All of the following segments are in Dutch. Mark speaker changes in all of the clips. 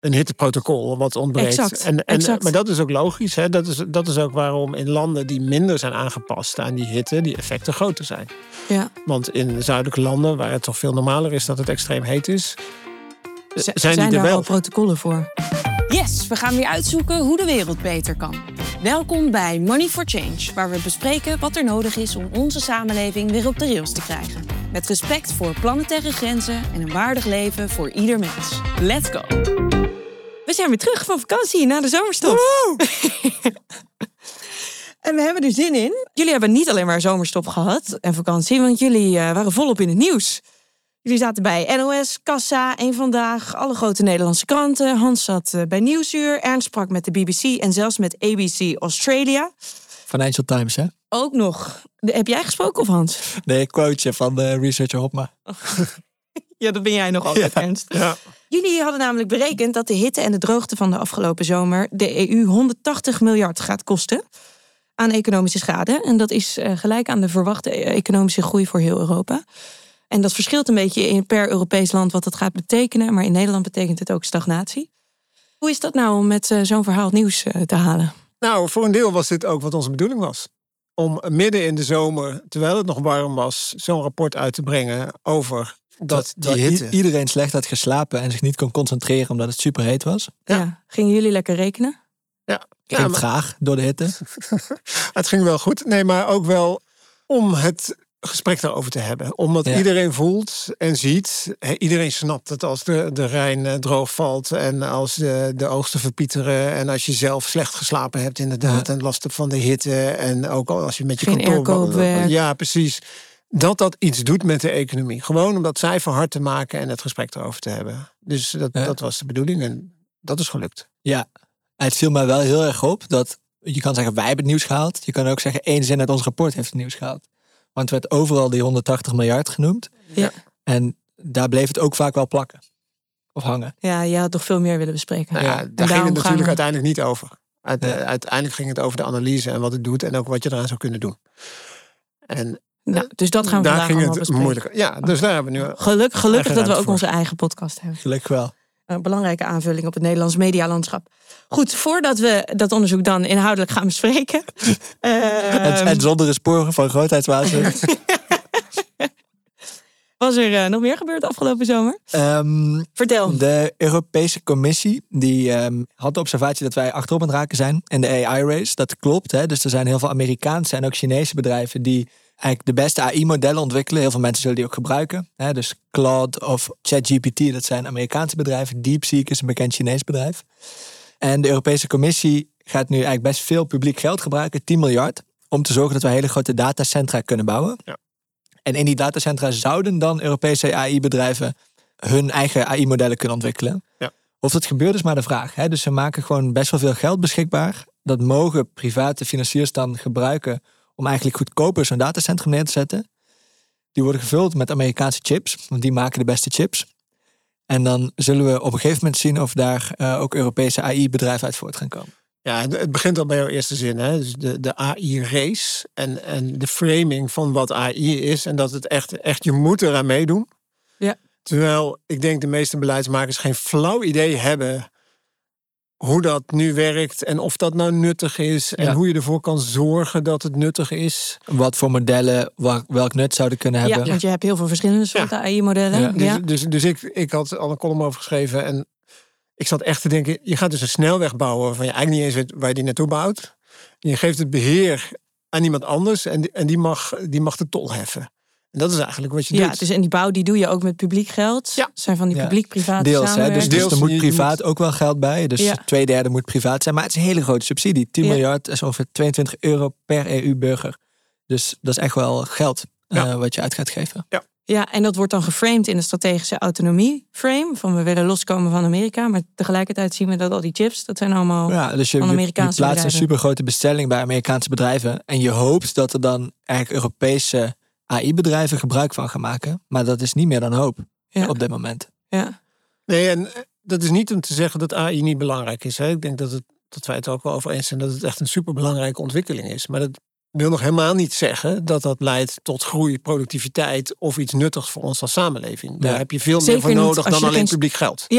Speaker 1: een hitteprotocol wat ontbreekt.
Speaker 2: Exact.
Speaker 1: Maar dat is ook logisch. Hè? Dat is ook waarom in landen die minder zijn aangepast aan die hitte, die effecten groter zijn.
Speaker 2: Ja.
Speaker 1: Want in zuidelijke landen, waar het toch veel normaler is dat het extreem heet is,
Speaker 2: zijn
Speaker 1: die er
Speaker 2: daar
Speaker 1: wel.
Speaker 2: al protocollen voor.
Speaker 3: Yes, we gaan weer uitzoeken hoe de wereld beter kan. Welkom bij Money for Change, waar we bespreken wat er nodig is om onze samenleving weer op de rails te krijgen. Met respect voor planetaire grenzen en een waardig leven voor ieder mens. Let's go!
Speaker 2: We zijn weer terug van vakantie na de zomerstop. En we hebben er zin in. Jullie hebben niet alleen maar zomerstop gehad en vakantie, want jullie waren volop in het nieuws. Jullie zaten bij NOS, Kassa, Eén Vandaag, alle grote Nederlandse kranten. Hans zat bij Nieuwsuur, Ernst sprak met de BBC en zelfs met ABC Australia.
Speaker 4: Financial Times, hè?
Speaker 2: Ook nog. Heb jij gesproken of Hans?
Speaker 4: Nee, quoteje van de researcher Hopma.
Speaker 2: Ja, dat ben jij nog altijd, Ernst.
Speaker 1: Ja.
Speaker 2: Jullie hadden namelijk berekend dat de hitte en de droogte van de afgelopen zomer de EU 180 miljard gaat kosten aan economische schade. En dat is gelijk aan de verwachte economische groei voor heel Europa. En dat verschilt een beetje per Europees land wat dat gaat betekenen. Maar in Nederland betekent het ook stagnatie. Hoe is dat nou om met zo'n verhaal het nieuws te halen?
Speaker 1: Nou, voor een deel was dit ook wat onze bedoeling was. Om midden in de zomer, terwijl het nog warm was, zo'n rapport uit te brengen over die hitte.
Speaker 4: Iedereen slecht had geslapen en zich niet kon concentreren omdat het superheet was.
Speaker 2: Ja. Gingen jullie lekker rekenen?
Speaker 1: Ja.
Speaker 4: Ging traag door de hitte.
Speaker 1: Het ging wel goed. Nee, maar ook wel om het gesprek daarover te hebben. Omdat iedereen voelt en ziet. Iedereen snapt het als de Rijn droog valt. En als de oogsten verpieteren. En als je zelf slecht geslapen hebt inderdaad. En last hebt van de hitte. En ook als je met je
Speaker 2: geen airco op werk.
Speaker 1: Ja, precies. Dat iets doet met de economie. Gewoon om dat cijfer hard te maken en het gesprek erover te hebben. Dus dat was de bedoeling en dat is gelukt.
Speaker 4: Ja, het viel mij wel heel erg op dat je kan zeggen wij hebben het nieuws gehaald. Je kan ook zeggen één zin uit ons rapport heeft het nieuws gehaald. Want er werd overal die 180 miljard genoemd.
Speaker 2: Ja.
Speaker 4: En daar bleef het ook vaak wel plakken. Of hangen.
Speaker 2: Ja, je had toch veel meer willen bespreken.
Speaker 1: Nou ja, daar ging het natuurlijk uiteindelijk niet over. Uiteindelijk ging het over de analyse en wat het doet. En ook wat je eraan zou kunnen doen. En
Speaker 2: dus dat gaan we
Speaker 1: daar
Speaker 2: vandaag
Speaker 1: ging
Speaker 2: allemaal
Speaker 1: het
Speaker 2: bespreken.
Speaker 1: moeilijker. Ja, dus daar hebben we nu
Speaker 2: Gelukkig dat we ook onze eigen podcast hebben.
Speaker 4: Gelukkig wel.
Speaker 2: Een belangrijke aanvulling op het Nederlands medialandschap. Goed, voordat we dat onderzoek dan inhoudelijk gaan bespreken.
Speaker 4: En zonder de sporen van grootheidswaanzin.
Speaker 2: Was er nog meer gebeurd afgelopen zomer? Vertel.
Speaker 4: De Europese Commissie die had de observatie dat wij achterop aan het raken zijn in de AI-race. Dat klopt. Hè? Dus er zijn heel veel Amerikaanse en ook Chinese bedrijven die eigenlijk de beste AI-modellen ontwikkelen. Heel veel mensen zullen die ook gebruiken. Hè? Dus Claude of ChatGPT, dat zijn Amerikaanse bedrijven. DeepSeek is een bekend Chinees bedrijf. En de Europese Commissie gaat nu eigenlijk best veel publiek geld gebruiken, 10 miljard, om te zorgen dat we hele grote datacentra kunnen bouwen. Ja. En in die datacentra zouden dan Europese AI-bedrijven hun eigen AI-modellen kunnen ontwikkelen. Ja. Of dat gebeurt is maar de vraag. Hè? Dus ze maken gewoon best wel veel geld beschikbaar. Dat mogen private financiers dan gebruiken om eigenlijk goedkoper zo'n datacentrum neer te zetten. Die worden gevuld met Amerikaanse chips, want die maken de beste chips. En dan zullen we op een gegeven moment zien of daar ook Europese AI-bedrijven uit voort gaan komen.
Speaker 1: Ja, het begint al bij jouw eerste zin. Hè? Dus de AI-race en de framing van wat AI is. En dat het echt je moet eraan meedoen.
Speaker 2: Ja.
Speaker 1: Terwijl ik denk de meeste beleidsmakers geen flauw idee hebben hoe dat nu werkt en of dat nou nuttig is. En hoe je ervoor kan zorgen dat het nuttig is.
Speaker 4: Wat voor modellen welk nut zouden kunnen hebben.
Speaker 2: Ja, want je hebt heel veel verschillende soorten AI-modellen.
Speaker 1: Ja. Dus ik had al een column over geschreven en ik zat echt te denken, je gaat dus een snelweg bouwen waarvan je eigenlijk niet eens weet waar je die naartoe bouwt. En je geeft het beheer aan iemand anders en die mag de tol heffen. En dat is eigenlijk wat je doet.
Speaker 2: Ja, dus en die bouw die doe je ook met publiek geld. Ja. Dat zijn van die publiek-private samenwerkingen.
Speaker 4: Dus er moet privaat ook wel geld bij. Dus 2/3 moet privaat zijn. Maar het is een hele grote subsidie. 10 miljard is ongeveer €22 per EU-burger. Dus dat is echt wel geld wat je uit gaat geven.
Speaker 1: Ja.
Speaker 2: Ja, en dat wordt dan geframed in de strategische autonomie-frame. Van we willen loskomen van Amerika. Maar tegelijkertijd zien we dat al die chips, dat zijn allemaal
Speaker 4: dus
Speaker 2: van Amerikaanse bedrijven.
Speaker 4: Je plaatst een supergrote bestelling bij Amerikaanse bedrijven. En je hoopt dat er dan eigenlijk Europese AI-bedrijven gebruik van gaan maken. Maar dat is niet meer dan hoop op dit moment.
Speaker 2: Ja.
Speaker 1: Nee, en dat is niet om te zeggen dat AI niet belangrijk is. Hè. Ik denk dat wij het ook wel over eens zijn dat het echt een superbelangrijke ontwikkeling is. Maar dat wil nog helemaal niet zeggen dat dat leidt tot groei, productiviteit of iets nuttigs voor ons als samenleving. Daar heb je veel meer voor nodig dan alleen publiek geld.
Speaker 2: Ja,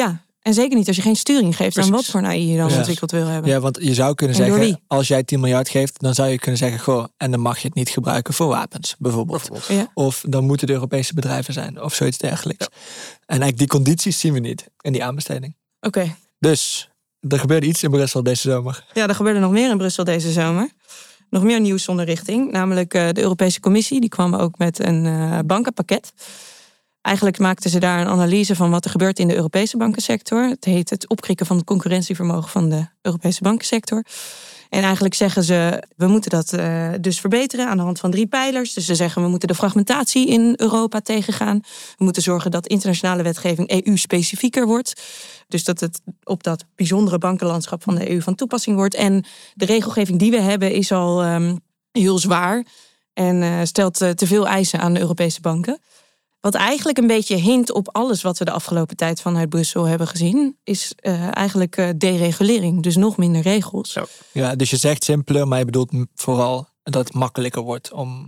Speaker 2: En zeker niet als je geen sturing geeft aan wat voor AI je dan ontwikkeld wil hebben.
Speaker 4: Ja, want je zou kunnen zeggen, als jij 10 miljard geeft, dan zou je kunnen zeggen, goh, en dan mag je het niet gebruiken voor wapens, bijvoorbeeld.
Speaker 2: Ja.
Speaker 4: Of dan moeten de Europese bedrijven zijn, of zoiets dergelijks. Ja. En eigenlijk die condities zien we niet in die aanbesteding.
Speaker 2: Oké.
Speaker 4: Dus er gebeurde iets in Brussel deze zomer.
Speaker 2: Ja, er gebeurde nog meer in Brussel deze zomer. Nog meer nieuws zonder richting. Namelijk de Europese Commissie. Die kwam ook met een bankenpakket. Eigenlijk maakten ze daar een analyse van wat er gebeurt in de Europese bankensector. Het heet het opkrikken van het concurrentievermogen van de Europese bankensector. En eigenlijk zeggen ze, we moeten dat dus verbeteren aan de hand van 3 pijlers. Dus ze zeggen, we moeten de fragmentatie in Europa tegengaan. We moeten zorgen dat internationale wetgeving EU-specifieker wordt. Dus dat het op dat bijzondere bankenlandschap van de EU van toepassing wordt. En de regelgeving die we hebben is al heel zwaar. En stelt te veel eisen aan de Europese banken. Wat eigenlijk een beetje hint op alles wat we de afgelopen tijd vanuit Brussel hebben gezien, is eigenlijk deregulering. Dus nog minder regels.
Speaker 4: Ja, dus je zegt simpeler, maar je bedoelt vooral dat het makkelijker wordt om...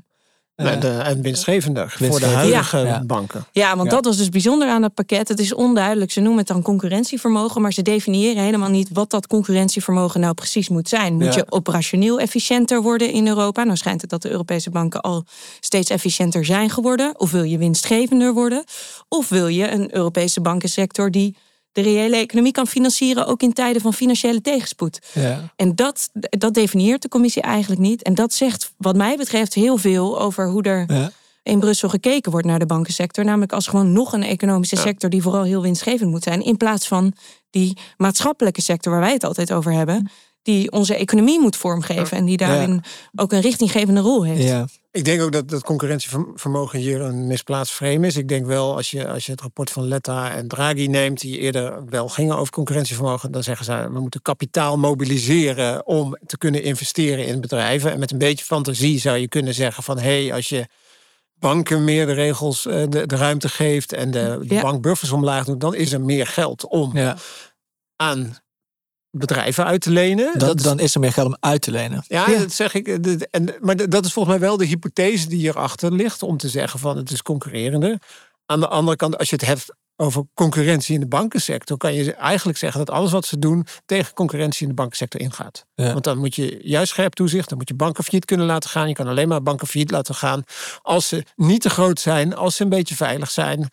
Speaker 1: En winstgevender voor de huidige banken.
Speaker 2: Ja, want dat was dus bijzonder aan het pakket. Het is onduidelijk. Ze noemen het dan concurrentievermogen, maar ze definiëren helemaal niet wat dat concurrentievermogen nou precies moet zijn. Moet je operationeel efficiënter worden in Europa? Nou schijnt het dat de Europese banken al steeds efficiënter zijn geworden. Of wil je winstgevender worden? Of wil je een Europese bankensector die de reële economie kan financieren, ook in tijden van financiële tegenspoed. Ja. En dat definieert de commissie eigenlijk niet. En dat zegt, wat mij betreft, heel veel over hoe er in Brussel gekeken wordt naar de bankensector. Namelijk als gewoon nog een economische sector die vooral heel winstgevend moet zijn. In plaats van die maatschappelijke sector waar wij het altijd over hebben, die onze economie moet vormgeven en die daarin ook een richtinggevende rol heeft. Ja.
Speaker 1: Ik denk ook dat concurrentievermogen hier een misplaatst frame is. Ik denk wel, als je het rapport van Letta en Draghi neemt, die eerder wel gingen over concurrentievermogen, dan zeggen ze, we moeten kapitaal mobiliseren om te kunnen investeren in bedrijven. En met een beetje fantasie zou je kunnen zeggen van, als je banken meer de regels, de ruimte geeft en de bankbuffers omlaag doet, dan is er meer geld om aan bedrijven uit te lenen.
Speaker 4: Dan is er meer geld om uit te lenen.
Speaker 1: Ja, dat zeg ik. Maar dat is volgens mij wel de hypothese die hierachter ligt, om te zeggen van het is concurrerender. Aan de andere kant, als je het hebt over concurrentie in de bankensector, kan je eigenlijk zeggen dat alles wat ze doen tegen concurrentie in de bankensector ingaat. Ja. Want dan moet je juist scherp toezicht, dan moet je banken failliet kunnen laten gaan. Je kan alleen maar banken failliet laten gaan als ze niet te groot zijn, als ze een beetje veilig zijn.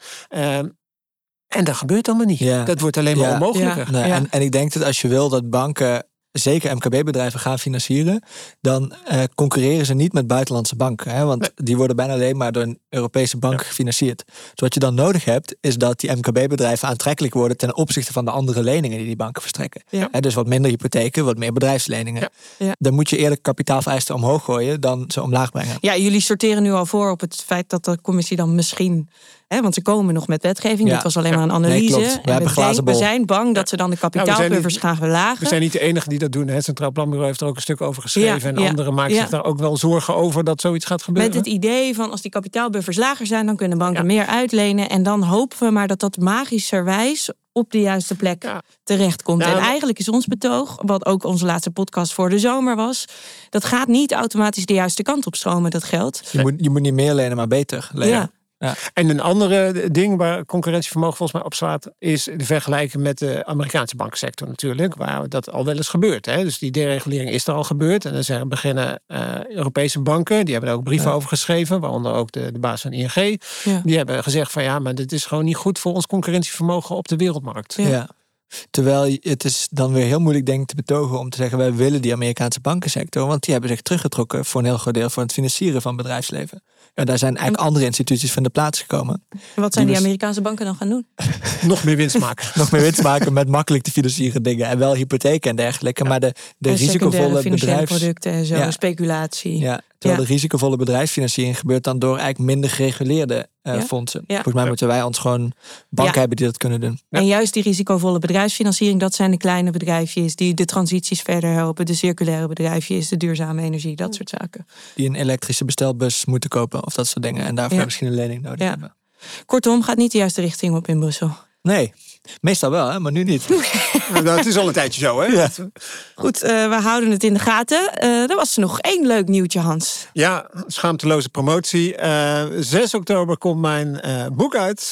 Speaker 1: En dat gebeurt allemaal niet. Ja. Dat wordt alleen maar onmogelijker.
Speaker 4: Ja. Nee, en ik denk dat als je wil dat banken, zeker MKB-bedrijven, gaan financieren, dan concurreren ze niet met buitenlandse banken. Hè? Want die worden bijna alleen maar door een Europese bank gefinancierd. Dus wat je dan nodig hebt, is dat die MKB-bedrijven aantrekkelijk worden ten opzichte van de andere leningen die banken verstrekken. Ja. Dus wat minder hypotheken, wat meer bedrijfsleningen. Ja. Dan moet je eerder kapitaalvereisten omhoog gooien dan ze omlaag brengen.
Speaker 2: Ja, jullie sorteren nu al voor op het feit dat de commissie dan misschien, want ze komen nog met wetgeving. Dit was alleen maar een analyse.
Speaker 4: Nee,
Speaker 2: we zijn bang dat ze dan de kapitaalbuffers gaan verlagen.
Speaker 1: We zijn niet de enige die dat doen. Het Centraal Planbureau heeft er ook een stuk over geschreven. En anderen maken zich daar ook wel zorgen over dat zoiets gaat gebeuren.
Speaker 2: Met het idee van als die kapitaalbuffers lager zijn, dan kunnen banken meer uitlenen. En dan hopen we maar dat magischerwijs op de juiste plek terechtkomt. En eigenlijk is ons betoog, wat ook onze laatste podcast voor de zomer was, dat gaat niet automatisch de juiste kant op stromen, dat geld.
Speaker 4: Je moet niet meer lenen, maar beter lenen.
Speaker 2: Ja.
Speaker 1: Ja. En een andere ding waar concurrentievermogen volgens mij op slaat, is de vergelijking met de Amerikaanse bankensector natuurlijk, waar dat al wel eens gebeurt. Hè? Dus die deregulering is er al gebeurd. En dan beginnen Europese banken, die hebben er ook brieven over geschreven, waaronder ook de baas van ING. Ja. Die hebben gezegd van maar dit is gewoon niet goed voor ons concurrentievermogen op de wereldmarkt.
Speaker 4: Ja. Terwijl het is dan weer heel moeilijk denk ik te betogen om te zeggen wij willen die Amerikaanse bankensector, want die hebben zich teruggetrokken voor een heel groot deel voor het financieren van bedrijfsleven. Ja, daar zijn eigenlijk andere instituties van de plaats gekomen.
Speaker 2: En wat zijn die Amerikaanse banken dan gaan doen?
Speaker 1: Nog meer winst maken.
Speaker 4: Nog meer winst maken met makkelijk te financieren dingen. En wel hypotheken en dergelijke. Ja. Maar de risicovolle
Speaker 2: producten en zo, speculatie.
Speaker 4: Ja, terwijl de risicovolle bedrijfsfinanciering gebeurt dan door eigenlijk minder gereguleerde fondsen. Ja. Volgens mij moeten wij ons gewoon banken hebben die dat kunnen doen.
Speaker 2: Ja. En juist die risicovolle bedrijfsfinanciering, dat zijn de kleine bedrijfjes die de transities verder helpen. De circulaire bedrijfjes, de duurzame energie, dat soort zaken.
Speaker 4: Die een elektrische bestelbus moeten kopen of dat soort dingen. En daarvoor misschien een lening nodig hebben.
Speaker 2: Kortom, gaat niet de juiste richting op in Brussel.
Speaker 4: Nee, meestal wel, hè, maar nu niet.
Speaker 1: Het is al een tijdje zo, hè? Ja.
Speaker 2: Goed, we houden het in de gaten. Er was er nog één leuk nieuwtje, Hans.
Speaker 1: Ja, schaamteloze promotie. 6 oktober komt mijn boek uit.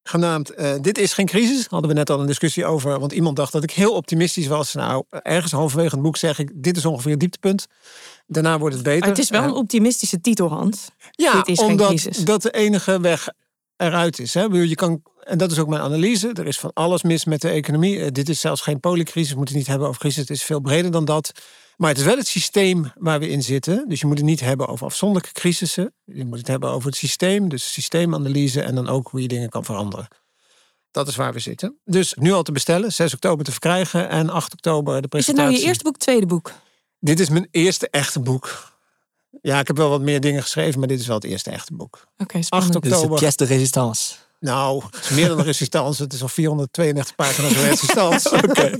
Speaker 1: genaamd Dit is geen crisis. Hadden we net al een discussie over, want iemand dacht dat ik heel optimistisch was. Nou, ergens halverwege het boek zeg ik, dit is ongeveer het dieptepunt. Daarna wordt het beter.
Speaker 2: Maar het is wel een optimistische titel, Hans.
Speaker 1: Ja,
Speaker 2: dit is
Speaker 1: omdat
Speaker 2: geen crisis.
Speaker 1: dat de enige weg eruit is. Hè. Je kan, en dat is ook mijn analyse. Er is van alles mis met de economie. Dit is zelfs geen polycrisis. We moeten het niet hebben over crisis. Het is veel breder dan dat. Maar het is wel het systeem waar we in zitten. Dus je moet het niet hebben over afzonderlijke crisissen. Je moet het hebben over het systeem. Dus systeemanalyse en dan ook hoe je dingen kan veranderen. Dat is waar we zitten. Dus nu al te bestellen. 6 oktober te verkrijgen. En 8 oktober de presentatie.
Speaker 2: Is het nou je eerste boek, tweede boek?
Speaker 1: Dit is mijn eerste echte boek. Ja, ik heb wel wat meer dingen geschreven, maar dit is wel het eerste echte boek.
Speaker 2: Oké,
Speaker 1: 8
Speaker 2: spannend.
Speaker 1: oktober.
Speaker 4: Dus de pièce de résistance.
Speaker 1: Nou, het is meer dan een resistance. Het is al 432 pagina's resistance. Oké.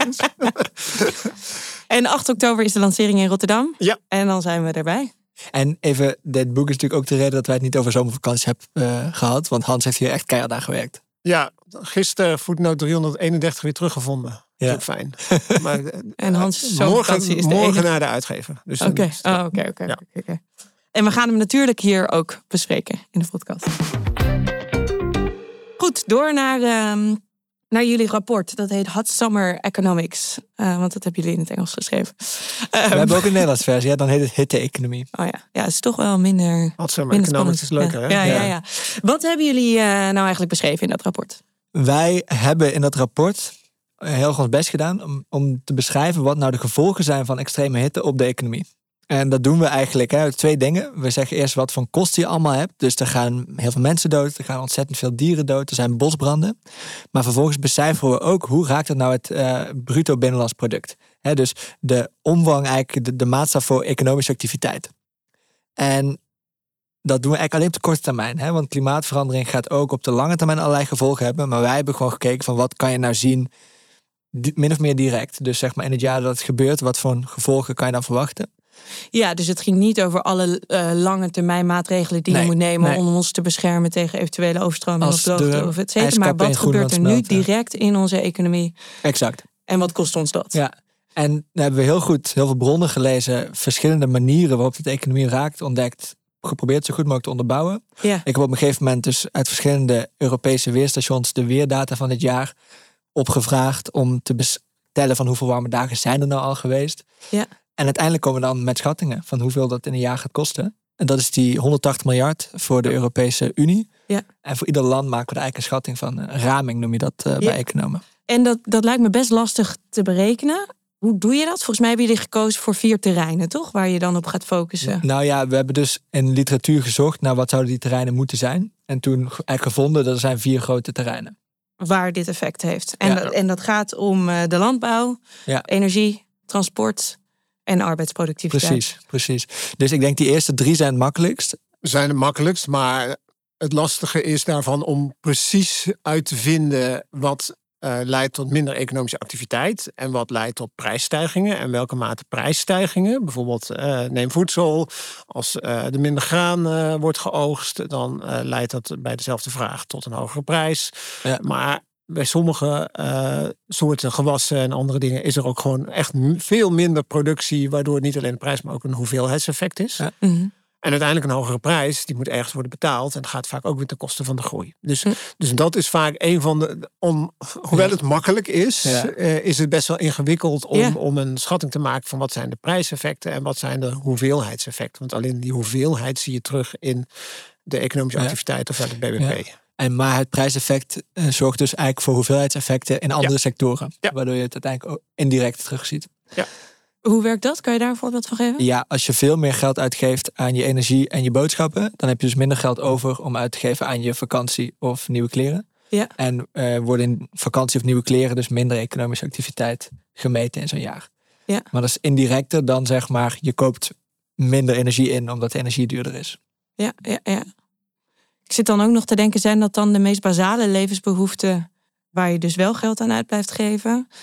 Speaker 2: En 8 oktober is de lancering in Rotterdam.
Speaker 1: Ja.
Speaker 2: En dan zijn we erbij.
Speaker 4: En even, dit boek is natuurlijk ook de reden dat wij het niet over zomervakantie hebben gehad. Want Hans heeft hier echt keihard aan gewerkt.
Speaker 1: Ja, gisteren voetnoot 331 weer teruggevonden.
Speaker 4: Ja.
Speaker 1: Dat is ook fijn. Maar,
Speaker 2: En Hans, zomervakantie is de
Speaker 1: morgen
Speaker 2: enige.
Speaker 1: naar de uitgever. Dus
Speaker 2: Oké.
Speaker 1: dan-
Speaker 2: Oké. En we gaan hem natuurlijk hier ook bespreken in de podcast. Goed, door naar jullie rapport. Dat heet Hot Summer Economics. Want dat hebben jullie in het Engels geschreven.
Speaker 4: We hebben ook een Nederlands versie. Ja, dan heet het hitte-economie.
Speaker 2: Oh ja, het is toch wel minder...
Speaker 1: Hot Summer Economics is leuker, hè?
Speaker 2: Ja. Wat hebben jullie nou eigenlijk beschreven in dat rapport?
Speaker 4: Wij hebben in dat rapport heel erg ons best gedaan om te beschrijven wat nou de gevolgen zijn van extreme hitte op de economie. En dat doen we eigenlijk uit 2 dingen. We zeggen eerst wat voor kosten je allemaal hebt. Dus er gaan heel veel mensen dood. Er gaan ontzettend veel dieren dood. Er zijn bosbranden. Maar vervolgens becijferen we ook hoe raakt het nou het bruto binnenlands product. Dus de omvang, eigenlijk de maatstaf voor economische activiteit. En dat doen we eigenlijk alleen op de korte termijn. Want klimaatverandering gaat ook op de lange termijn allerlei gevolgen hebben. Maar wij hebben gewoon gekeken van wat kan je nou zien min of meer direct. Dus zeg maar in het jaar dat het gebeurt, wat voor gevolgen kan je dan verwachten?
Speaker 2: Ja, dus het ging niet over alle lange termijn maatregelen die je moet nemen om ons te beschermen tegen eventuele overstromingen of droogte of et cetera. Maar wat gebeurt er nu direct in onze economie?
Speaker 4: Exact.
Speaker 2: En wat kost ons dat?
Speaker 4: Ja. En dan hebben we heel veel bronnen gelezen, verschillende manieren waarop het de economie raakt, ontdekt, geprobeerd zo goed mogelijk te onderbouwen.
Speaker 2: Ja.
Speaker 4: Ik heb op een gegeven moment dus uit verschillende Europese weerstations de weerdata van dit jaar opgevraagd om te tellen van hoeveel warme dagen zijn er nou al geweest.
Speaker 2: Ja.
Speaker 4: En uiteindelijk komen we dan met schattingen van hoeveel dat in een jaar gaat kosten. En dat is die 180 miljard voor de Europese Unie.
Speaker 2: Ja.
Speaker 4: En voor ieder land maken we er eigenlijk een schatting van. Een raming noem je dat bij economen.
Speaker 2: En dat lijkt me best lastig te berekenen. Hoe doe je dat? Volgens mij hebben jullie gekozen voor 4 terreinen, toch? Waar je dan op gaat focussen.
Speaker 4: Nou ja, we hebben dus in literatuur gezocht naar wat zouden die terreinen moeten zijn. En toen eigenlijk gevonden dat er zijn 4 grote terreinen.
Speaker 2: Waar dit effect heeft. En dat gaat om de landbouw, energie, transport en arbeidsproductiviteit.
Speaker 4: Precies. Dus ik denk die eerste 3 zijn het makkelijkst.
Speaker 1: Zijn het makkelijkst, maar het lastige is daarvan om precies uit te vinden wat leidt tot minder economische activiteit en wat leidt tot prijsstijgingen en welke mate prijsstijgingen. Bijvoorbeeld neem voedsel. Als er minder graan wordt geoogst, dan leidt dat bij dezelfde vraag tot een hogere prijs. Ja. Maar bij sommige soorten gewassen en andere dingen is er ook gewoon echt veel minder productie, waardoor het niet alleen de prijs, maar ook een hoeveelheidseffect is. Ja. Mm-hmm. En uiteindelijk een hogere prijs, die moet ergens worden betaald. En dat gaat vaak ook weer ten koste van de groei. Dus dat is vaak een van de... Hoewel het makkelijk is, is het best wel ingewikkeld om een schatting te maken van wat zijn de prijseffecten en wat zijn de hoeveelheidseffecten. Want alleen die hoeveelheid zie je terug in de economische activiteit of uit het BBP. Ja.
Speaker 4: Maar het prijseffect zorgt dus eigenlijk voor hoeveelheidseffecten in andere sectoren. Ja. Waardoor je het uiteindelijk ook indirect terugziet.
Speaker 1: Ja.
Speaker 2: Hoe werkt dat? Kan je daar een voorbeeld van geven?
Speaker 4: Ja, als je veel meer geld uitgeeft aan je energie en je boodschappen, dan heb je dus minder geld over om uit te geven aan je vakantie of nieuwe kleren. Ja. En worden in vakantie of nieuwe kleren dus minder economische activiteit gemeten in zo'n jaar. Ja. Maar dat is indirecter dan zeg maar, je koopt minder energie in omdat de energie duurder is.
Speaker 2: Ja. Ik zit dan ook nog te denken, zijn dat dan de meest basale levensbehoeften waar je dus wel geld aan uit blijft geven?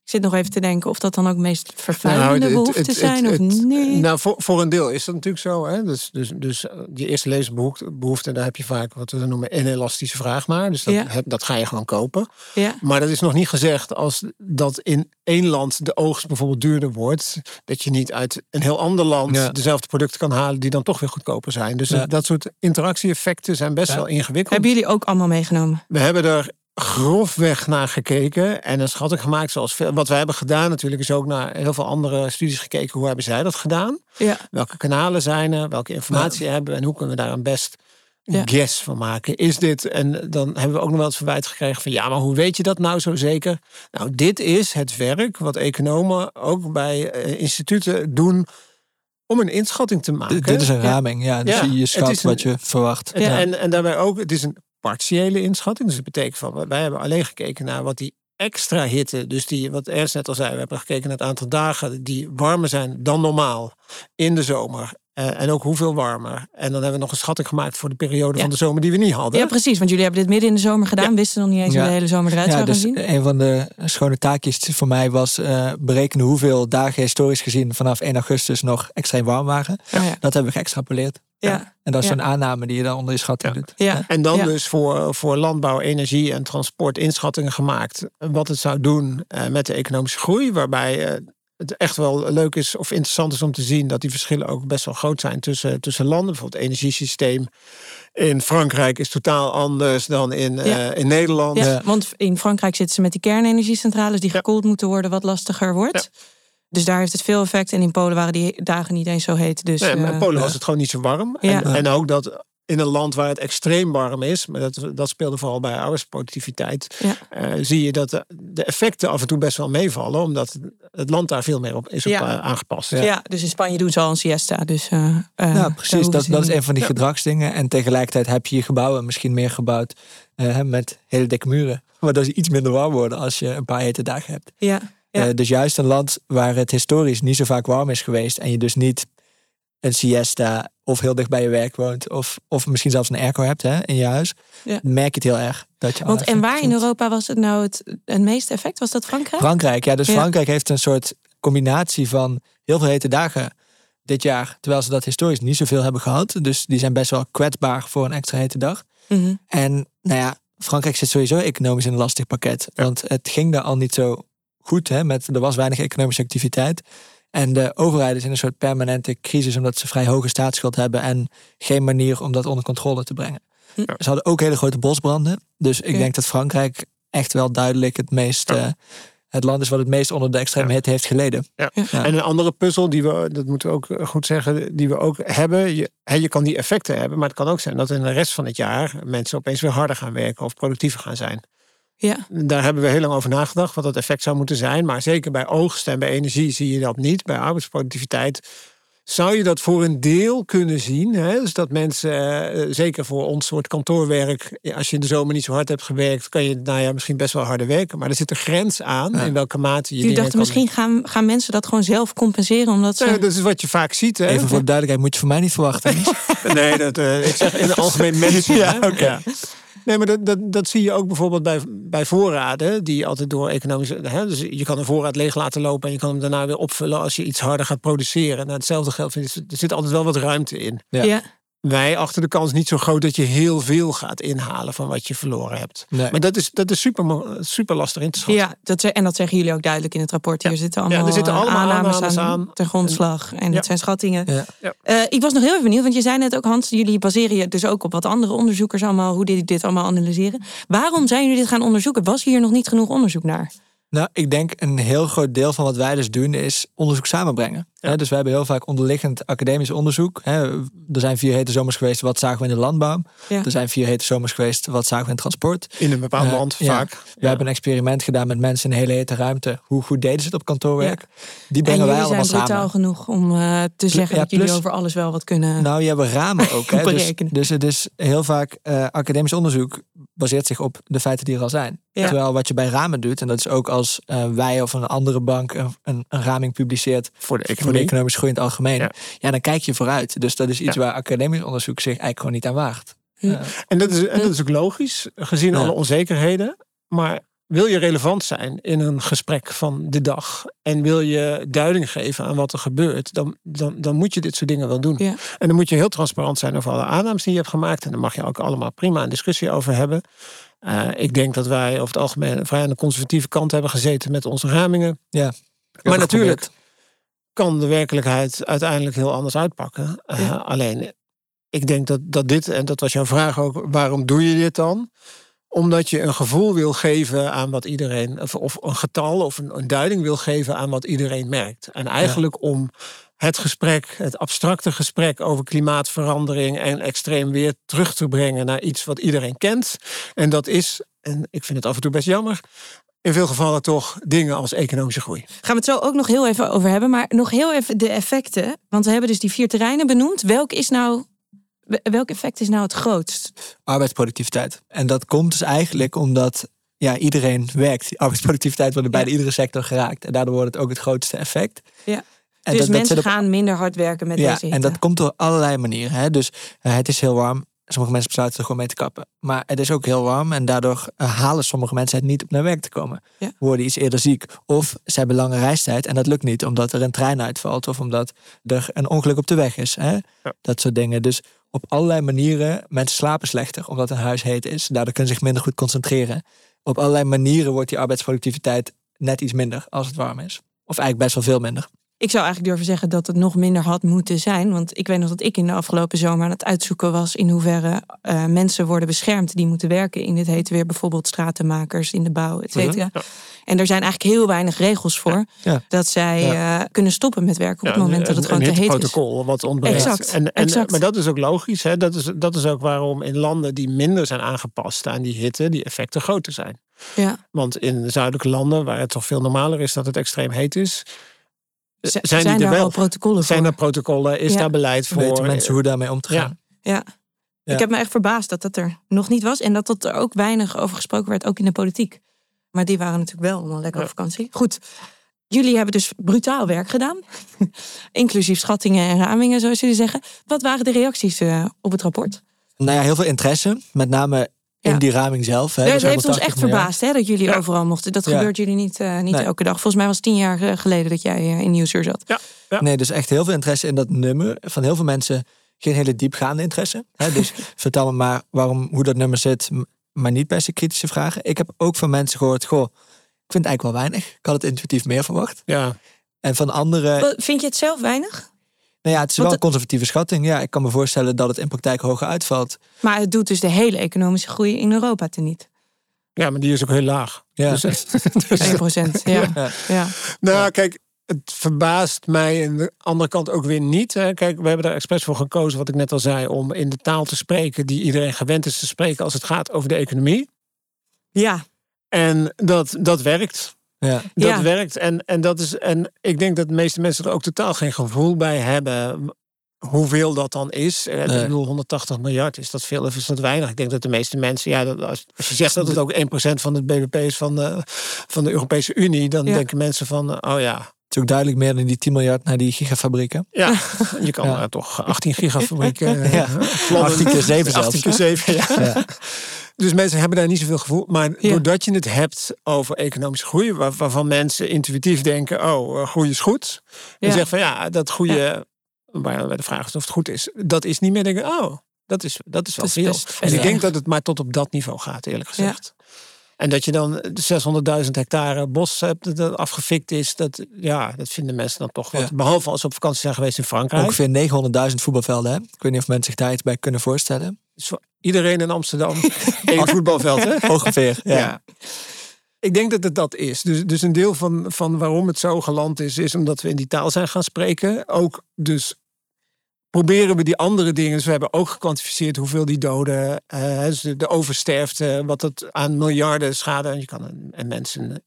Speaker 2: Ik zit nog even te denken of dat dan ook de meest vervuilende behoeften zijn of niet.
Speaker 1: Nou, voor een deel is dat natuurlijk zo. Hè? Dus die eerste levensbehoefte, daar heb je vaak wat we noemen inelastische vraag naar. Dus dat ga je gewoon kopen.
Speaker 2: Ja.
Speaker 1: Maar dat is nog niet gezegd als dat in één land de oogst bijvoorbeeld duurder wordt, dat je niet uit een heel ander land dezelfde producten kan halen die dan toch weer goedkoper zijn. Dus dat soort interactie-effecten zijn best wel ingewikkeld.
Speaker 2: Hebben jullie ook allemaal meegenomen?
Speaker 1: We hebben er grofweg naar gekeken en een schatting gemaakt zoals veel. Wat wij hebben gedaan natuurlijk is ook naar heel veel andere studies gekeken. Hoe hebben zij dat gedaan?
Speaker 2: Ja.
Speaker 1: Welke kanalen zijn er? Welke informatie hebben we? En hoe kunnen we daar een best guess van maken? Is dit? En dan hebben we ook nog wel het verwijt gekregen van maar hoe weet je dat nou zo zeker? Nou, dit is het werk wat economen ook bij instituten doen om een inschatting te maken.
Speaker 4: Dit is een raming, dus je schat wat je verwacht.
Speaker 1: Ja. En daarbij ook, het is een partiële inschatting. Dus dat betekent van, wij hebben alleen gekeken naar wat die extra hitte, dus die, wat Ernst net al zei, we hebben gekeken naar het aantal dagen die warmer zijn dan normaal in de zomer. En ook hoeveel warmer. En dan hebben we nog een schatting gemaakt voor de periode van de zomer die we niet hadden.
Speaker 2: Ja, precies. Want jullie hebben dit midden in de zomer gedaan. Wisten nog niet eens hoe de hele zomer eruit zou gaan zien.
Speaker 4: Een van de schone taakjes voor mij was berekenen hoeveel dagen historisch gezien vanaf 1 augustus nog extreem warm waren. Dat hebben we geëxtrapoleerd.
Speaker 2: Ja.
Speaker 4: En dat is zo'n aanname die je dan onder je schatting doet.
Speaker 2: Ja.
Speaker 1: En dan dus voor landbouw, energie en transport inschattingen gemaakt wat het zou doen met de economische groei. Waarbij het echt wel leuk is of interessant is om te zien dat die verschillen ook best wel groot zijn tussen landen. Bijvoorbeeld het energiesysteem in Frankrijk is totaal anders dan in Nederland.
Speaker 2: Ja, want in Frankrijk zitten ze met die kernenergiecentrales die gekoeld moeten worden, wat lastiger wordt. Ja. Dus daar heeft het veel effect. En in Polen waren die dagen niet eens zo heet. Dus,
Speaker 1: maar in Polen was het gewoon niet zo warm.
Speaker 2: Ja.
Speaker 1: En ook dat in een land waar het extreem warm is, maar dat speelde vooral bij arbeidsproductiviteit, zie je dat de effecten af en toe best wel meevallen, omdat het land daar veel meer op is aangepast.
Speaker 2: Ja, dus in Spanje doen ze al een siesta. Dus,
Speaker 4: precies, dat is een van die gedragsdingen. En tegelijkertijd heb je gebouwen misschien meer gebouwd met hele dikke muren, waardoor ze iets minder warm worden als je een paar hete dagen hebt.
Speaker 2: Ja.
Speaker 4: Dus juist een land waar het historisch niet zo vaak warm is geweest en je dus niet een siesta of heel dicht bij je werk woont of misschien zelfs een airco hebt in je huis, merk je het heel erg.
Speaker 2: En waar in Europa was het nou het meeste effect? Was dat Frankrijk?
Speaker 4: Frankrijk, dus Frankrijk heeft een soort combinatie van heel veel hete dagen dit jaar, terwijl ze dat historisch niet zoveel hebben gehad. Dus die zijn best wel kwetsbaar voor een extra hete dag.
Speaker 2: Mm-hmm.
Speaker 4: En Frankrijk zit sowieso economisch in een lastig pakket. Want het ging daar al niet zo goed. Er was weinig economische activiteit. En de overheid is in een soort permanente crisis omdat ze vrij hoge staatsschuld hebben en geen manier om dat onder controle te brengen. Ja. Ze hadden ook hele grote bosbranden. Dus ik denk dat Frankrijk echt wel duidelijk het land is wat het meest onder de extreme hitte heeft geleden.
Speaker 1: Ja. En een andere puzzel dat moeten we ook goed zeggen, die we ook hebben. Je kan die effecten hebben, maar het kan ook zijn dat in de rest van het jaar mensen opeens weer harder gaan werken of productiever gaan zijn.
Speaker 2: Ja.
Speaker 1: Daar hebben we heel lang over nagedacht wat dat effect zou moeten zijn. Maar zeker bij oogst en bij energie zie je dat niet. Bij arbeidsproductiviteit zou je dat voor een deel kunnen zien. Dus dat mensen, zeker voor ons soort kantoorwerk, als je in de zomer niet zo hard hebt gewerkt, kan je misschien best wel harder werken. Maar er zit een grens aan in welke mate je
Speaker 2: dachten misschien gaan mensen dat gewoon zelf compenseren? Omdat ze...
Speaker 1: dat is wat je vaak ziet. Hè?
Speaker 4: Even voor de duidelijkheid, moet je van mij niet verwachten.
Speaker 1: Nee, ik zeg in het algemeen mensen. Ja. Nee, maar dat zie je ook bijvoorbeeld bij voorraden die altijd door economische. Dus je kan een voorraad leeg laten lopen en je kan hem daarna weer opvullen als je iets harder gaat produceren. Nou, hetzelfde geldt, er zit altijd wel wat ruimte in.
Speaker 2: Ja.
Speaker 1: Wij achten de kans niet zo groot dat je heel veel gaat inhalen van wat je verloren hebt. Nee. Maar dat is super lastig in te schatten.
Speaker 2: Ja, en dat zeggen jullie ook duidelijk in het rapport. Hier zitten allemaal,
Speaker 1: er zitten allemaal aannames aan
Speaker 2: ten grondslag. En het zijn schattingen.
Speaker 1: Ja.
Speaker 2: Ik was nog heel even benieuwd, want je zei net ook, Hans, jullie baseren je dus ook op wat andere onderzoekers allemaal, hoe dit allemaal analyseren. Waarom zijn jullie dit gaan onderzoeken? Was hier nog niet genoeg onderzoek naar?
Speaker 4: Nou, ik denk een heel groot deel van wat wij dus doen is onderzoek samenbrengen. Ja. Dus we hebben heel vaak onderliggend academisch onderzoek. Er zijn 4 hete zomers geweest, wat zagen we in de landbouw? Ja. Er zijn 4 hete zomers geweest, wat zagen we in transport?
Speaker 1: In een bepaald land vaak.
Speaker 4: We hebben een experiment gedaan met mensen in een hele hete ruimte. Hoe goed deden ze het op kantoorwerk? Die brengen wij allemaal samen.
Speaker 2: En jullie zijn brutaal genoeg om te zeggen dat jullie over alles wel wat kunnen.
Speaker 4: Nou, je hebt ramen ook. Dus het is heel vaak academisch onderzoek baseert zich op de feiten die er al zijn. Ja. Terwijl wat je bij ramen doet, en dat is ook als wij of een andere bank een raming publiceert voor de economische groei in het algemeen, dan kijk je vooruit. Dus dat is iets waar academisch onderzoek zich eigenlijk gewoon niet aan waagt.
Speaker 1: En dat is ook logisch, gezien alle onzekerheden. Maar wil je relevant zijn in een gesprek van de dag en wil je duiding geven aan wat er gebeurt, dan moet je dit soort dingen wel doen.
Speaker 2: Ja.
Speaker 1: En dan moet je heel transparant zijn over alle aannames die je hebt gemaakt. En daar mag je ook allemaal prima een discussie over hebben. Ik denk dat wij over het algemeen vrij aan de conservatieve kant hebben gezeten met onze ramingen.
Speaker 4: Ja.
Speaker 1: Maar natuurlijk kan de werkelijkheid uiteindelijk heel anders uitpakken. Alleen, ik denk dat dit, en dat was jouw vraag ook, waarom doe je dit dan? Omdat je een gevoel wil geven aan wat iedereen, of een getal of een duiding wil geven aan wat iedereen merkt. En eigenlijk om het gesprek, het abstracte gesprek over klimaatverandering en extreem weer terug te brengen naar iets wat iedereen kent. En dat is, en ik vind het af en toe best jammer, in veel gevallen toch dingen als economische groei.
Speaker 2: Gaan we het zo ook nog heel even over hebben. Maar nog heel even de effecten. Want we hebben dus die 4 terreinen benoemd. Welk effect is nou het grootst?
Speaker 4: Arbeidsproductiviteit. En dat komt dus eigenlijk omdat iedereen werkt. Die arbeidsproductiviteit wordt bijna iedere sector geraakt. En daardoor wordt het ook het grootste effect.
Speaker 2: Ja.
Speaker 4: En
Speaker 2: dus mensen gaan minder hard werken met deze hitte.
Speaker 4: En dat komt door allerlei manieren. Hè? Dus het is heel warm. Sommige mensen besluiten er gewoon mee te kappen. Maar het is ook heel warm en daardoor halen sommige mensen het niet om naar werk te komen. Ja. Worden iets eerder ziek. Of ze hebben lange reistijd en dat lukt niet omdat er een trein uitvalt of omdat er een ongeluk op de weg is. Hè? Ja. Dat soort dingen. Dus op allerlei manieren, mensen slapen slechter omdat een huis heet is. Daardoor kunnen ze zich minder goed concentreren. Op allerlei manieren wordt die arbeidsproductiviteit net iets minder als het warm is. Of eigenlijk best wel veel minder.
Speaker 2: Ik zou eigenlijk durven zeggen dat het nog minder had moeten zijn. Want ik weet nog dat ik in de afgelopen zomer aan het uitzoeken was in hoeverre mensen worden beschermd die moeten werken in dit hete weer. Bijvoorbeeld stratenmakers in de bouw, et cetera. Ja. En er zijn eigenlijk heel weinig regels voor dat zij kunnen stoppen met werken op het moment dat het gewoon te heet is.
Speaker 1: Een protocol wat ontbreekt.
Speaker 2: Exact.
Speaker 1: Maar dat is ook logisch. Hè? Dat is ook waarom in landen die minder zijn aangepast aan die hitte, die effecten groter zijn.
Speaker 2: Ja.
Speaker 1: Want in zuidelijke landen, waar het toch veel normaler is dat het extreem heet is,
Speaker 2: zijn er wel protocollen voor?
Speaker 1: Zijn er protocollen? Is daar beleid voor?
Speaker 4: Weten mensen hoe daarmee om te gaan?
Speaker 2: Ja. Ik heb me echt verbaasd dat er nog niet was. En dat er ook weinig over gesproken werd, ook in de politiek. Maar die waren natuurlijk wel allemaal lekker op vakantie. Goed, jullie hebben dus brutaal werk gedaan. Inclusief schattingen en ramingen, zoals jullie zeggen. Wat waren de reacties op het rapport?
Speaker 4: Nou ja, heel veel interesse. Met name in die raming zelf. Hè,
Speaker 2: dat heeft ons echt verbaasd dat jullie overal mochten. Dat gebeurt jullie niet elke dag. Volgens mij was het 10 jaar geleden dat jij in Nieuwsuur zat.
Speaker 1: Ja.
Speaker 4: Nee, dus echt heel veel interesse in dat nummer. Van heel veel mensen geen hele diepgaande interesse. Hè, dus vertel me maar hoe dat nummer zit. Maar niet per se kritische vragen. Ik heb ook van mensen gehoord, ik vind het eigenlijk wel weinig. Ik had het intuïtief meer verwacht.
Speaker 1: Ja.
Speaker 4: En van anderen...
Speaker 2: Vind je het zelf weinig?
Speaker 4: Nou ja, het is wel een conservatieve schatting. Ja, ik kan me voorstellen dat het in praktijk hoger uitvalt.
Speaker 2: Maar het doet dus de hele economische groei in Europa teniet.
Speaker 1: Ja, maar die is ook heel laag.
Speaker 4: Ja.
Speaker 1: Dus
Speaker 2: 1%. Ja.
Speaker 1: Nou, kijk, het verbaast mij aan de andere kant ook weer niet. Hè. Kijk, we hebben daar expres voor gekozen, wat ik net al zei, om in de taal te spreken die iedereen gewend is te spreken als het gaat over de economie.
Speaker 2: Ja.
Speaker 1: En dat werkt.
Speaker 4: Ja.
Speaker 1: Dat werkt. En ik denk dat de meeste mensen er ook totaal geen gevoel bij hebben hoeveel dat dan is. Ik bedoel, 180 miljard, is dat veel of is dat weinig? Ik denk dat de meeste mensen, als je zegt dat het ook 1% van het bbp is van de Europese Unie, dan denken mensen van,
Speaker 4: Het is ook duidelijk meer dan die 10 miljard naar die gigafabrieken.
Speaker 1: Ja, je kan toch 18 gigafabrieken.
Speaker 4: 18 keer 7 zelfs.
Speaker 1: 18 keer 7, ja. Dus mensen hebben daar niet zoveel gevoel. Maar doordat je het hebt over economische groei, waarvan mensen intuïtief denken, groei is goed. En zeggen van dat groeien, waar de vraag is of het goed is, dat is niet meer denken, dat is wel veel. En ik denk dat het maar tot op dat niveau gaat, eerlijk gezegd. Ja. En dat je dan 600.000 hectare bos hebt dat afgefikt is, dat vinden mensen dan toch wat. Behalve als ze op vakantie zijn geweest in Frankrijk.
Speaker 4: Ongeveer 900.000 voetbalvelden, hè? Ik weet niet of mensen zich daar iets bij kunnen voorstellen.
Speaker 1: Dus voor iedereen in Amsterdam 1 voetbalveld, hè?
Speaker 4: Ongeveer, ja.
Speaker 1: Ik denk dat het dat is. Dus een deel van waarom het zo geland is omdat we in die taal zijn gaan spreken. Ook dus proberen we die andere dingen. Dus we hebben ook gekwantificeerd hoeveel die doden, dus de oversterfte, wat het aan miljarden schade. En je kan mensen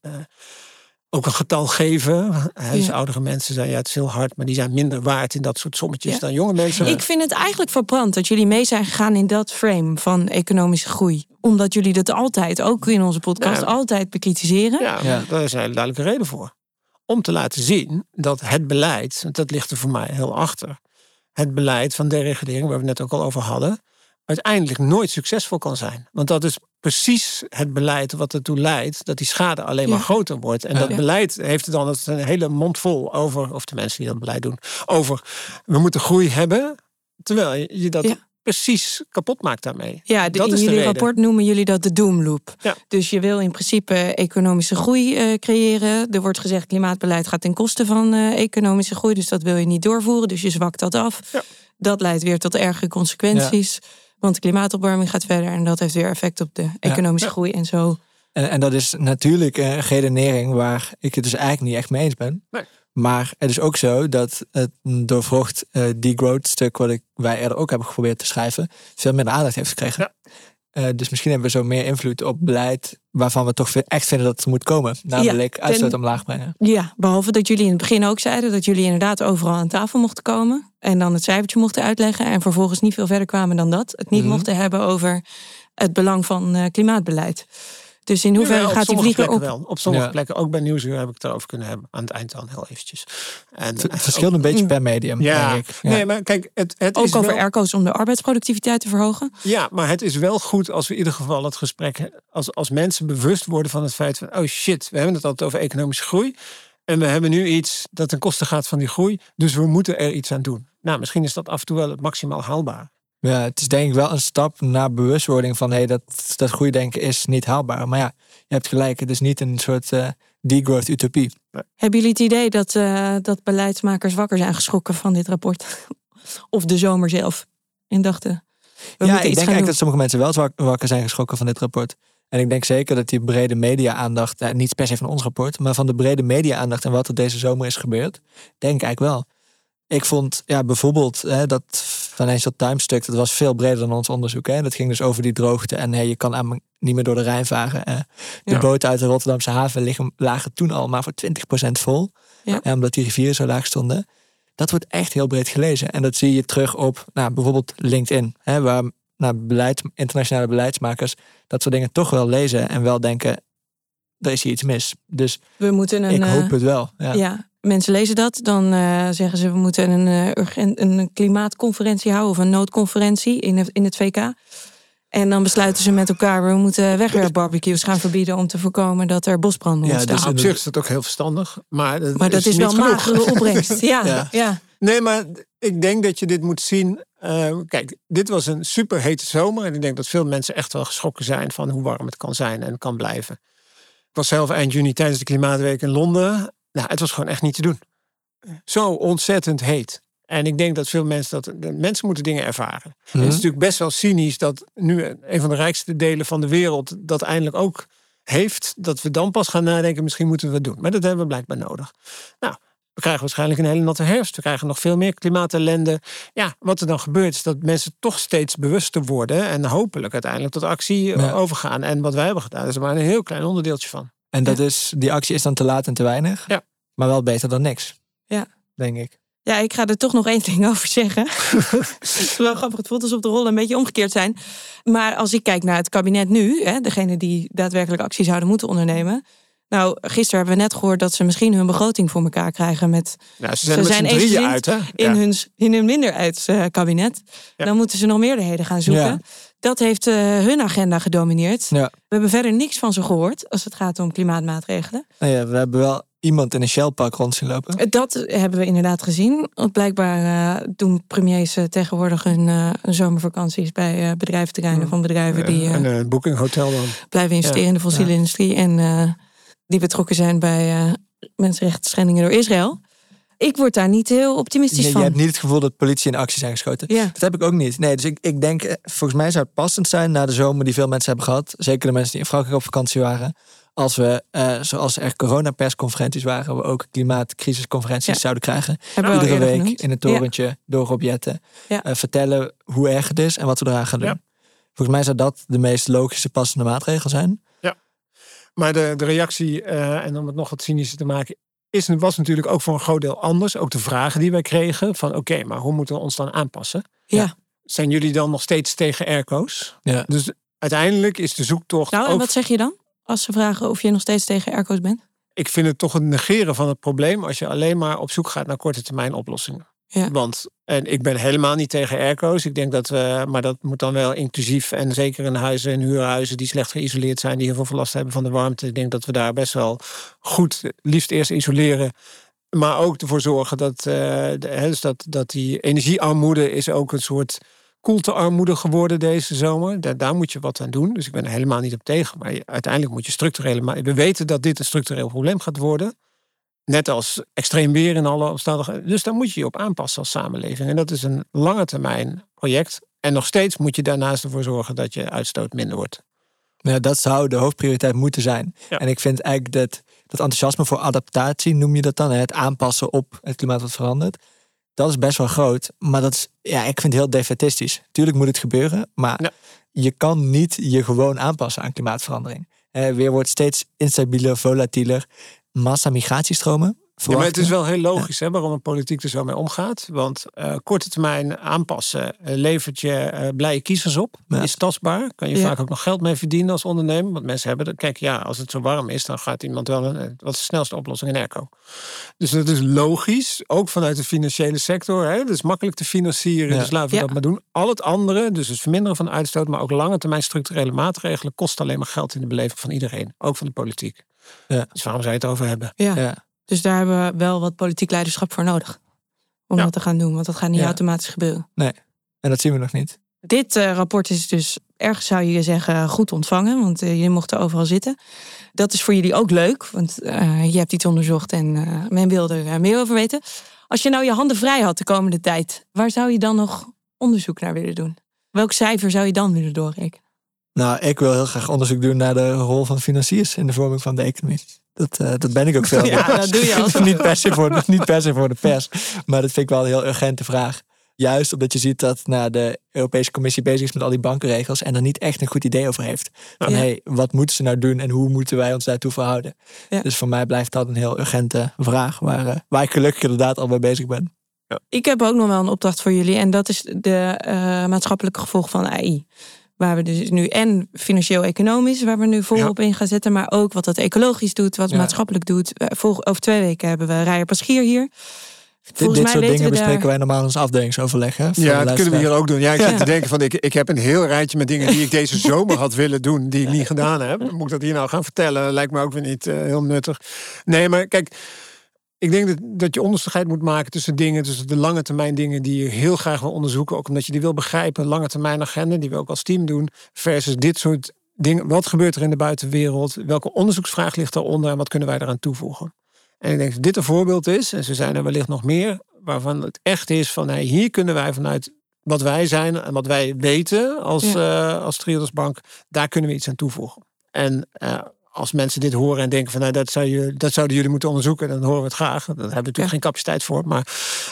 Speaker 1: ook een getal geven. Dus oudere mensen zijn, het is heel hard, maar die zijn minder waard in dat soort sommetjes dan jonge mensen.
Speaker 2: Ik vind het eigenlijk verbrand dat jullie mee zijn gegaan in dat frame van economische groei. Omdat jullie dat altijd, ook in onze podcast, altijd bekritiseren.
Speaker 1: Ja, daar is een hele duidelijke reden voor. Om te laten zien dat het beleid, dat ligt er voor mij heel achter, het beleid van deregulering, waar we het net ook al over hadden, uiteindelijk nooit succesvol kan zijn. Want dat is precies het beleid wat ertoe leidt dat die schade alleen maar groter wordt. En dat beleid heeft er dan een hele mond vol over, of de mensen die dat beleid doen, over we moeten groei hebben, terwijl je dat precies kapot maakt daarmee.
Speaker 2: Ja, in jullie rapport noemen jullie dat de doomloop. Ja. Dus je wil in principe economische groei creëren. Er wordt gezegd klimaatbeleid gaat ten koste van economische groei, dus dat wil je niet doorvoeren, dus je zwakt dat af. Ja. Dat leidt weer tot ergere consequenties. Ja. Want de klimaatopwarming gaat verder en dat heeft weer effect op de economische groei en zo.
Speaker 4: En dat is natuurlijk een redenering waar ik het dus eigenlijk niet echt mee eens ben. Nee. Maar het is ook zo dat het doorvrocht degrowth stuk wat wij eerder ook hebben geprobeerd te schrijven, veel minder aandacht heeft gekregen. Ja. Dus misschien hebben we zo meer invloed op beleid waarvan we toch echt vinden dat het moet komen. Namelijk uitstoot omlaag brengen.
Speaker 2: Ja, behalve dat jullie in het begin ook zeiden dat jullie inderdaad overal aan tafel mochten komen. En dan het cijfertje mochten uitleggen. En vervolgens niet veel verder kwamen dan dat. Het niet mochten hebben over het belang van klimaatbeleid. Dus in hoeverre gaat die vlieger op?
Speaker 1: Wel. Op sommige plekken, ook bij Nieuwsuur heb ik het erover kunnen hebben. Aan het eind dan heel eventjes.
Speaker 4: Het verschilt een beetje per medium, denk ik. Ja.
Speaker 1: Nee, maar kijk, het
Speaker 2: ook
Speaker 1: is
Speaker 2: over
Speaker 1: wel
Speaker 2: airco's om de arbeidsproductiviteit te verhogen.
Speaker 1: Ja, maar het is wel goed als we in ieder geval het gesprek, als mensen bewust worden van het feit van, oh shit, we hebben het altijd over economische groei. En we hebben nu iets dat ten koste gaat van die groei. Dus we moeten er iets aan doen. Nou, misschien is dat af en toe wel het maximaal haalbaar.
Speaker 4: Ja, het is denk ik wel een stap naar bewustwording van dat groeidenken is niet haalbaar. Maar ja, je hebt gelijk, het is niet een soort degrowth utopie.
Speaker 2: Hebben jullie het idee dat beleidsmakers wakker zijn geschrokken van dit rapport? Of de zomer zelf? En dachten,
Speaker 4: ik denk eigenlijk dat sommige mensen wel wakker zijn geschrokken van dit rapport. En ik denk zeker dat die brede media-aandacht, niet per se van ons rapport, maar van de brede media-aandacht en wat er deze zomer is gebeurd, denk ik eigenlijk wel. Ik vond bijvoorbeeld dat Financial Times stuk, dat was veel breder dan ons onderzoek. Dat ging dus over die droogte en je kan niet meer door de Rijn varen. De boten uit de Rotterdamse haven lagen toen al maar voor 20% vol. Ja. Omdat die rivieren zo laag stonden. Dat wordt echt heel breed gelezen. En dat zie je terug op bijvoorbeeld LinkedIn. Waar internationale beleidsmakers dat soort dingen toch wel lezen en wel denken, er is hier iets mis. Dus ik hoop het wel.
Speaker 2: Ja. Mensen lezen dat, dan zeggen ze we moeten een klimaatconferentie houden of een noodconferentie in het VK. En dan besluiten ze met elkaar, we moeten wegwerpbarbecues gaan verbieden om te voorkomen dat er bosbranden ontstaan.
Speaker 1: Dus op zich is dat ook heel verstandig. Maar
Speaker 2: dat is wel magere opbrengst. Ja.
Speaker 1: Nee, maar ik denk dat je dit moet zien. Kijk, dit was een super hete zomer. En ik denk dat veel mensen echt wel geschrokken zijn van hoe warm het kan zijn en kan blijven. Ik was zelf eind juni tijdens de Klimaatweek in Londen. Nou, het was gewoon echt niet te doen. Zo ontzettend heet. En ik denk dat veel mensen moeten dingen ervaren. Het is natuurlijk best wel cynisch dat nu een van de rijkste delen van de wereld dat eindelijk ook heeft. Dat we dan pas gaan nadenken, misschien moeten we het doen. Maar dat hebben we blijkbaar nodig. Nou, we krijgen waarschijnlijk een hele natte herfst. We krijgen nog veel meer klimaatellende. Ja, wat er dan gebeurt is dat mensen toch steeds bewuster worden. En hopelijk uiteindelijk tot actie overgaan. En wat wij hebben gedaan is er maar een heel klein onderdeeltje van.
Speaker 4: En die actie is dan te laat en te weinig. Ja. Maar wel beter dan niks. Ja. Denk ik.
Speaker 2: Ja, ik ga er toch nog één ding over zeggen. Het is wel grappig, het voelt alsof de rollen een beetje omgekeerd zijn. Maar als ik kijk naar het kabinet nu, degene die daadwerkelijk actie zouden moeten ondernemen. Nou, gisteren hebben we net gehoord dat ze misschien hun begroting voor elkaar krijgen met.
Speaker 1: Nou, ze zijn met z'n drieën uit, hè?
Speaker 2: In hun minderheidskabinet. Ja. Dan moeten ze nog meerderheden gaan zoeken. Ja. Dat heeft hun agenda gedomineerd. Ja. We hebben verder niks van ze gehoord als het gaat om klimaatmaatregelen.
Speaker 4: Nou ja, we hebben wel iemand in een Shell-pak rond zien lopen.
Speaker 2: Dat hebben we inderdaad gezien. Blijkbaar doen premiers tegenwoordig hun zomervakanties bij bedrijventerreinen van bedrijven die
Speaker 1: een boekinghotel dan
Speaker 2: blijven investeren in de fossiele industrie en die betrokken zijn bij mensenrechtsschendingen door Israël. Ik word daar niet heel optimistisch van.
Speaker 4: Je hebt niet het gevoel dat politie in actie zijn geschoten. Ja. Dat heb ik ook niet. Nee, dus ik denk, volgens mij zou het passend zijn na de zomer die veel mensen hebben gehad. Zeker de mensen die in Frankrijk op vakantie waren. Als we, zoals er coronapersconferenties waren, we ook klimaatcrisisconferenties zouden krijgen. Iedere week genoemd. In het torentje, door Rob Jetten. Vertellen hoe erg het is en wat we eraan gaan doen. Ja. Volgens mij zou dat de meest logische passende maatregel zijn.
Speaker 1: Ja, maar de reactie, en om het nog wat cynischer te maken, was natuurlijk ook voor een groot deel anders. Ook de vragen die wij kregen van oké, maar hoe moeten we ons dan aanpassen? Ja. Zijn jullie dan nog steeds tegen airco's? Ja. Dus uiteindelijk is de zoektocht.
Speaker 2: Nou, en wat zeg je dan? Als ze vragen of je nog steeds tegen airco's bent?
Speaker 1: Ik vind het toch het negeren van het probleem als je alleen maar op zoek gaat naar korte termijn oplossingen.
Speaker 2: Ja.
Speaker 1: En ik ben helemaal niet tegen airco's. Ik denk maar dat moet dan wel inclusief. En zeker in huizen en huurhuizen die slecht geïsoleerd zijn, die heel veel last hebben van de warmte. Ik denk dat we daar best wel goed, liefst eerst isoleren. Maar ook ervoor zorgen dat die energiearmoede is ook een soort koeltearmoede geworden deze zomer. Daar moet je wat aan doen. Dus ik ben er helemaal niet op tegen. Maar uiteindelijk moet je we weten dat dit een structureel probleem gaat worden. Net als extreem weer in alle omstandigheden. Dus daar moet je je op aanpassen als samenleving. En dat is een lange termijn project. En nog steeds moet je daarnaast ervoor zorgen dat je uitstoot minder wordt.
Speaker 4: Ja, dat zou de hoofdprioriteit moeten zijn. Ja. En ik vind eigenlijk dat enthousiasme voor adaptatie, noem je dat dan, het aanpassen op het klimaat wat verandert. Dat is best wel groot. Maar dat is, ik vind het heel defaitistisch. Tuurlijk moet het gebeuren, maar je kan niet je gewoon aanpassen aan klimaatverandering. Weer wordt steeds instabieler, volatieler. Massamigratiestromen.
Speaker 1: Ja, maar het is wel heel logisch waarom een politiek er zo mee omgaat. Want korte termijn aanpassen levert je blije kiezers op. Ja. Is tastbaar. Kan je vaak ook nog geld mee verdienen als ondernemer. Want mensen hebben kijk, als het zo warm is, dan gaat iemand wel wat is de snelste oplossing in airco. Dus dat is logisch. Ook vanuit de financiële sector. Dat is makkelijk te financieren. Dus laten we dat maar doen. Al het andere, dus het verminderen van de uitstoot, maar ook lange termijn structurele maatregelen, kost alleen maar geld in de beleving van iedereen. Ook van de politiek. Ja. Dus waarom zou je het over hebben?
Speaker 2: Ja. Dus daar hebben we wel wat politiek leiderschap voor nodig. Om dat te gaan doen. Want dat gaat niet automatisch gebeuren.
Speaker 4: Nee, en dat zien we nog niet.
Speaker 2: Dit rapport is dus ergens, zou je zeggen, goed ontvangen. Want jullie mochten overal zitten. Dat is voor jullie ook leuk. Want je hebt iets onderzocht en men wil er meer over weten. Als je nou je handen vrij had de komende tijd, waar zou je dan nog onderzoek naar willen doen? Welk cijfer zou je dan willen doorrekenen?
Speaker 4: Nou, ik wil heel graag onderzoek doen naar de rol van financiers in de vorming van de economie. Dat ben ik ook veel.
Speaker 2: Ja, dat doe je al.
Speaker 4: Niet per se voor de pers. Maar dat vind ik wel een heel urgente vraag. Juist omdat je ziet dat de Europese Commissie bezig is met al die bankenregels en er niet echt een goed idee over heeft. Van wat moeten ze nou doen en hoe moeten wij ons daartoe verhouden? Ja. Dus voor mij blijft dat een heel urgente vraag waar ik gelukkig inderdaad al mee bezig ben.
Speaker 2: Ja. Ik heb ook nog wel een opdracht voor jullie en dat is de maatschappelijke gevolgen van AI. Waar we dus nu en financieel-economisch, waar we nu volop in gaan zetten, maar ook wat dat ecologisch doet, wat het maatschappelijk doet. Over 2 weken hebben we Rijer Paschier hier.
Speaker 4: Dit soort dingen bespreken wij normaal in ons afdelingsoverleg. Hè,
Speaker 1: ja, dat kunnen we hier ook doen. Ja, ik zit te denken van, ik heb een heel rijtje met dingen die ik deze zomer had willen doen, die ik niet gedaan heb. Moet ik dat hier nou gaan vertellen? Lijkt me ook weer niet heel nuttig. Nee, maar kijk, ik denk dat je onderscheid moet maken tussen de lange termijn dingen die je heel graag wil onderzoeken, ook omdat je die wil begrijpen, lange termijn agenda, die we ook als team doen, versus dit soort dingen. Wat gebeurt er in de buitenwereld? Welke onderzoeksvraag ligt daaronder en wat kunnen wij daaraan toevoegen? En ik denk dat dit een voorbeeld is, en zo zijn er wellicht nog meer, waarvan het echt is van, hier kunnen wij vanuit wat wij zijn en wat wij weten als Triodos Bank, daar kunnen we iets aan toevoegen. En als mensen dit horen en denken van, dat zouden jullie moeten onderzoeken, dan horen we het graag. Daar hebben we natuurlijk geen capaciteit voor, maar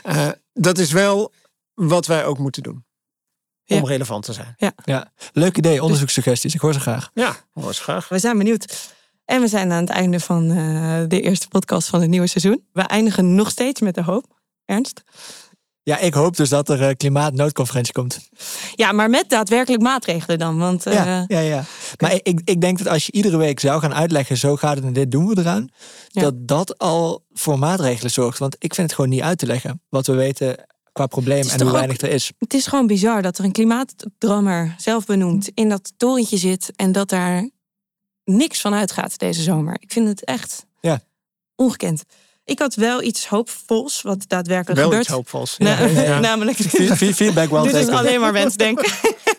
Speaker 1: dat is wel wat wij ook moeten doen. Om relevant te zijn.
Speaker 4: Ja. Leuk idee, onderzoekssuggesties. Ik hoor ze graag.
Speaker 1: Ja, ik hoor ze graag.
Speaker 2: We zijn benieuwd. En we zijn aan het einde van de eerste podcast van het nieuwe seizoen. We eindigen nog steeds met de hoop. Ernst?
Speaker 4: Ja, ik hoop dus dat er klimaatnoodconferentie komt.
Speaker 2: Ja, maar met daadwerkelijk maatregelen dan. Want,
Speaker 4: ja. Maar ik denk dat als je iedere week zou gaan uitleggen, zo gaat het en dit doen we eraan, dat al voor maatregelen zorgt. Want ik vind het gewoon niet uit te leggen wat we weten qua probleem en hoe weinig er is.
Speaker 2: Het is gewoon bizar dat er een klimaatdrammer, zelf benoemd, in dat torentje zit en dat daar niks van uitgaat deze zomer. Ik vind het echt ongekend. Ik had wel iets hoopvols, wat daadwerkelijk gebeurt.
Speaker 1: Iets hoopvols.
Speaker 2: Namelijk,
Speaker 4: feedback wel.
Speaker 2: Dit is alleen maar wensdenken.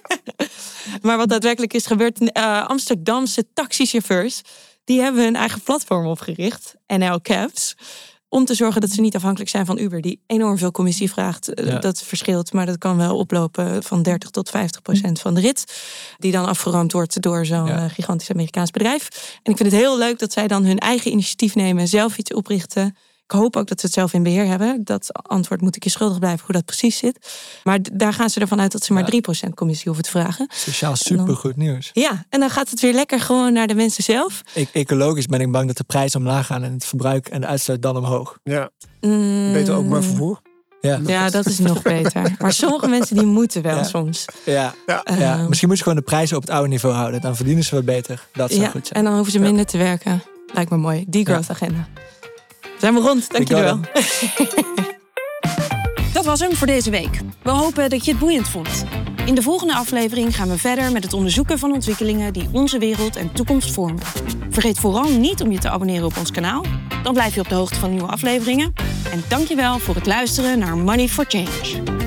Speaker 2: Maar wat daadwerkelijk is gebeurd, Amsterdamse taxichauffeurs, die hebben hun eigen platform opgericht, NL Cabs, om te zorgen dat ze niet afhankelijk zijn van Uber, die enorm veel commissie vraagt. Dat verschilt, maar dat kan wel oplopen van 30% tot 50% van de rit, die dan afgeroomd wordt door zo'n gigantisch Amerikaans bedrijf. En ik vind het heel leuk dat zij dan hun eigen initiatief nemen, zelf iets oprichten. Ik hoop ook dat ze het zelf in beheer hebben. Dat antwoord moet ik je schuldig blijven, hoe dat precies zit. Maar daar gaan ze ervan uit dat ze maar 3% commissie hoeven te vragen.
Speaker 4: Sociaal supergoed nieuws.
Speaker 2: Ja, en dan gaat het weer lekker gewoon naar de mensen zelf.
Speaker 4: Ecologisch ben ik bang dat de prijzen omlaag gaan en het verbruik en de uitstoot dan omhoog.
Speaker 1: Ja, beter openbaar vervoer.
Speaker 2: Ja, dat is nog beter. Maar sommige mensen die moeten wel soms.
Speaker 4: Ja. Misschien moeten ze gewoon de prijzen op het oude niveau houden. Dan verdienen ze wat beter. Dat zou goed zijn.
Speaker 2: En dan hoeven ze minder te werken. Lijkt me mooi. Die growth agenda. Zijn we rond, dank jullie wel.
Speaker 3: Dat was hem voor deze week. We hopen dat je het boeiend vond. In de volgende aflevering gaan we verder met het onderzoeken van ontwikkelingen die onze wereld en toekomst vormen. Vergeet vooral niet om je te abonneren op ons kanaal. Dan blijf je op de hoogte van nieuwe afleveringen. En dankjewel voor het luisteren naar Money for Change.